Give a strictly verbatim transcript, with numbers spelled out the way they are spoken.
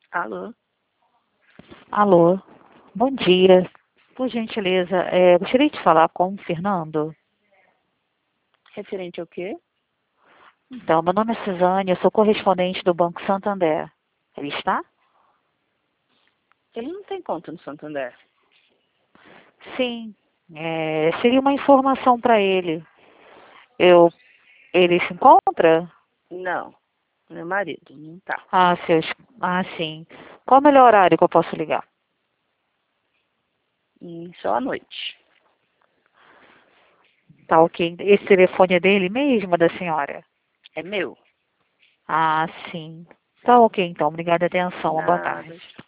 Alô? Alô, bom dia. Por gentileza, é, gostaria de falar com o Fernando. Referente ao quê? Então, meu nome é Suzane, eu sou correspondente do Banco Santander. Ele está? Ele não tem conta no Santander. Sim, é, seria uma informação para ele. Eu, ele se encontra? Não, meu marido não tá. Ah, seus, ah, sim. Qual o melhor horário que eu posso ligar? Hum, Só à noite. Tá ok. Esse telefone é dele mesmo, da senhora? É meu? Ah, sim. Tá ok, então. Obrigada, atenção. Uma boa Nada. tarde.